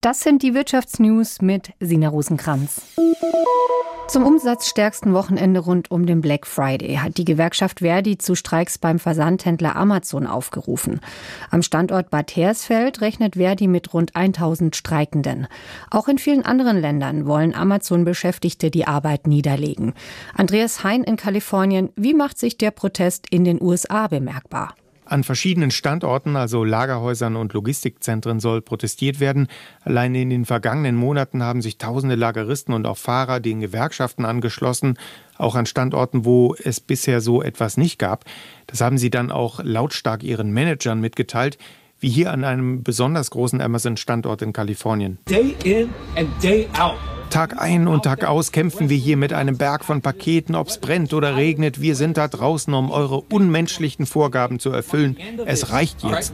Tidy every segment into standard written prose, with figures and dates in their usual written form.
Das sind die Wirtschaftsnews mit Sina Rosenkranz. Zum umsatzstärksten Wochenende rund um den Black Friday hat die Gewerkschaft Verdi zu Streiks beim Versandhändler Amazon aufgerufen. Am Standort Bad Hersfeld rechnet Verdi mit rund 1000 Streikenden. Auch in vielen anderen Ländern wollen Amazon-Beschäftigte die Arbeit niederlegen. Andreas Hein in Kalifornien, wie macht sich der Protest in den USA bemerkbar? An verschiedenen Standorten, also Lagerhäusern und Logistikzentren, soll protestiert werden. Allein in den vergangenen Monaten haben sich tausende Lageristen und auch Fahrer den Gewerkschaften angeschlossen, auch an Standorten, wo es bisher so etwas nicht gab. Das haben sie dann auch lautstark ihren Managern mitgeteilt, wie hier an einem besonders großen Amazon-Standort in Kalifornien. Day in and day out. Tag ein und Tag aus kämpfen wir hier mit einem Berg von Paketen, ob es brennt oder regnet. Wir sind da draußen, um eure unmenschlichen Vorgaben zu erfüllen. Es reicht jetzt,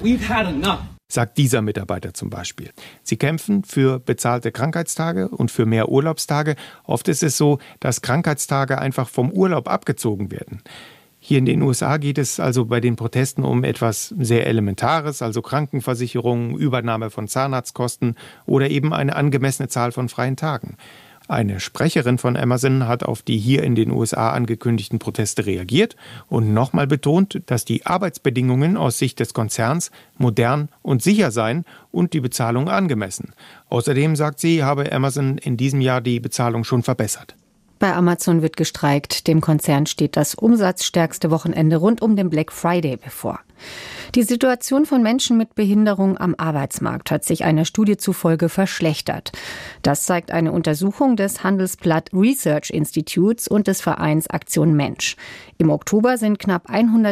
sagt dieser Mitarbeiter zum Beispiel. Sie kämpfen für bezahlte Krankheitstage und für mehr Urlaubstage. Oft ist es so, dass Krankheitstage einfach vom Urlaub abgezogen werden. Hier in den USA geht es also bei den Protesten um etwas sehr Elementares, also Krankenversicherung, Übernahme von Zahnarztkosten oder eben eine angemessene Zahl von freien Tagen. Eine Sprecherin von Amazon hat auf die hier in den USA angekündigten Proteste reagiert und nochmal betont, dass die Arbeitsbedingungen aus Sicht des Konzerns modern und sicher seien und die Bezahlung angemessen. Außerdem, sagt sie, habe Amazon in diesem Jahr die Bezahlung schon verbessert. Bei Amazon wird gestreikt. Dem Konzern steht das umsatzstärkste Wochenende rund um den Black Friday bevor. Die Situation von Menschen mit Behinderung am Arbeitsmarkt hat sich einer Studie zufolge verschlechtert. Das zeigt eine Untersuchung des Handelsblatt Research Institutes und des Vereins Aktion Mensch. Im Oktober sind knapp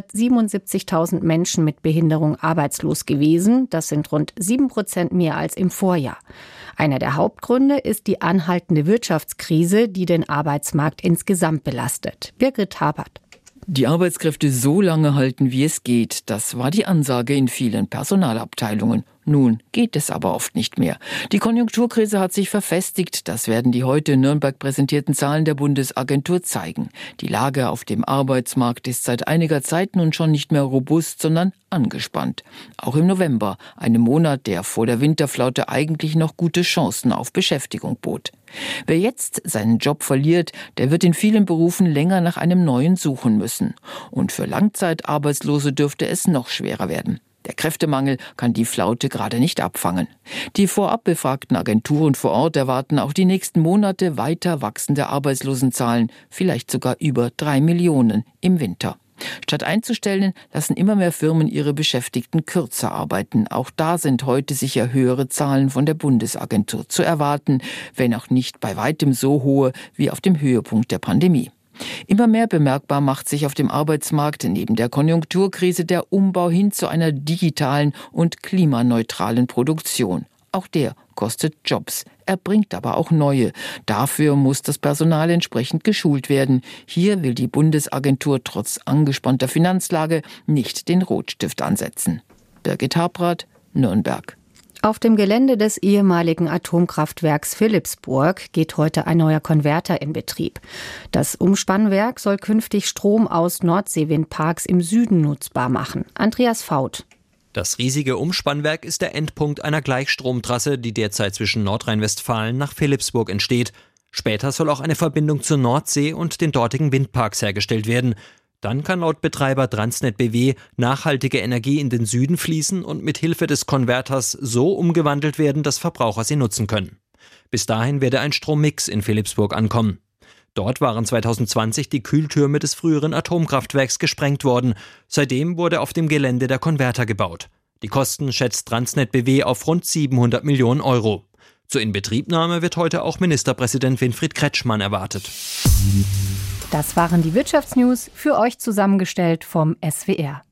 177.000 Menschen mit Behinderung arbeitslos gewesen. Das sind rund 7% mehr als im Vorjahr. Einer der Hauptgründe ist die anhaltende Wirtschaftskrise, die den Arbeitsmarkt insgesamt belastet. Birgit Habert. Die Arbeitskräfte so lange halten, wie es geht, das war die Ansage in vielen Personalabteilungen. Nun geht es aber oft nicht mehr. Die Konjunkturkrise hat sich verfestigt, das werden die heute in Nürnberg präsentierten Zahlen der Bundesagentur zeigen. Die Lage auf dem Arbeitsmarkt ist seit einiger Zeit nun schon nicht mehr robust, sondern angespannt. Auch im November, einem Monat, der vor der Winterflaute eigentlich noch gute Chancen auf Beschäftigung bot. Wer jetzt seinen Job verliert, der wird in vielen Berufen länger nach einem neuen suchen müssen. Und für Langzeitarbeitslose dürfte es noch schwerer werden. Der Kräftemangel kann die Flaute gerade nicht abfangen. Die vorab befragten Agenturen vor Ort erwarten auch die nächsten Monate weiter wachsende Arbeitslosenzahlen, vielleicht sogar über 3 Millionen im Winter. Statt einzustellen, lassen immer mehr Firmen ihre Beschäftigten kürzer arbeiten. Auch da sind heute sicher höhere Zahlen von der Bundesagentur zu erwarten, wenn auch nicht bei weitem so hohe wie auf dem Höhepunkt der Pandemie. Immer mehr bemerkbar macht sich auf dem Arbeitsmarkt neben der Konjunkturkrise der Umbau hin zu einer digitalen und klimaneutralen Produktion. Auch der kostet Jobs, er bringt aber auch neue. Dafür muss das Personal entsprechend geschult werden. Hier will die Bundesagentur trotz angespannter Finanzlage nicht den Rotstift ansetzen. Birgit Habrath, Nürnberg. Auf dem Gelände des ehemaligen Atomkraftwerks Philippsburg geht heute ein neuer Konverter in Betrieb. Das Umspannwerk soll künftig Strom aus Nordseewindparks im Süden nutzbar machen. Andreas Faut. Das riesige Umspannwerk ist der Endpunkt einer Gleichstromtrasse, die derzeit zwischen Nordrhein-Westfalen nach Philippsburg entsteht. Später soll auch eine Verbindung zur Nordsee und den dortigen Windparks hergestellt werden. Dann kann laut Betreiber Transnet BW nachhaltige Energie in den Süden fließen und mit Hilfe des Konverters so umgewandelt werden, dass Verbraucher sie nutzen können. Bis dahin werde ein Strommix in Philippsburg ankommen. Dort waren 2020 die Kühltürme des früheren Atomkraftwerks gesprengt worden. Seitdem wurde auf dem Gelände der Konverter gebaut. Die Kosten schätzt Transnet BW auf rund 700 Millionen Euro. Zur Inbetriebnahme wird heute auch Ministerpräsident Winfried Kretschmann erwartet. Das waren die Wirtschaftsnews, für euch zusammengestellt vom SWR.